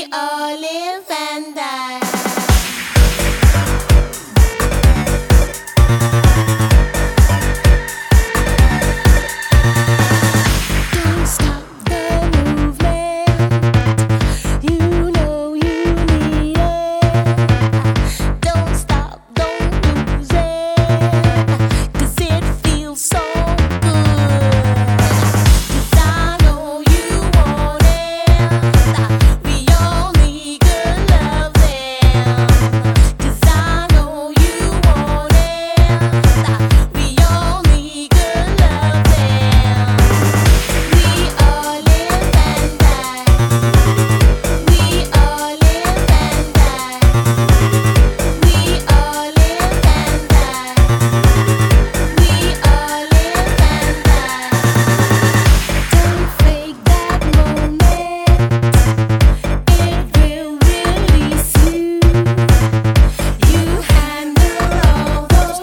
all live and die. Don't stop the movement. You know you need it. Don't stop, don't lose it. 'Cause it feels so good. 'Cause I know you want it. We all need good loving. 'Cause I know you want it. We all need good loving. We all live and die. We all live and die. We all live and die. We all live and die. Don't fake that moment. It will release you. You handle all those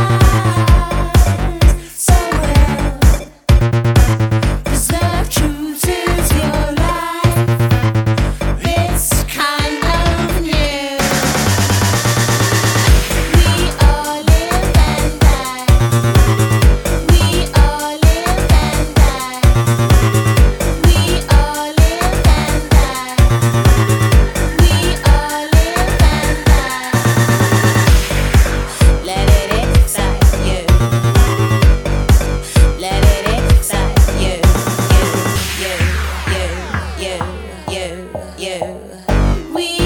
lies so well. 'Cause the truth is your life. It's kind of new. We all live and die. We all live and die. We all live and die. We all live and die. Let it excite you. Let it excite you. You. We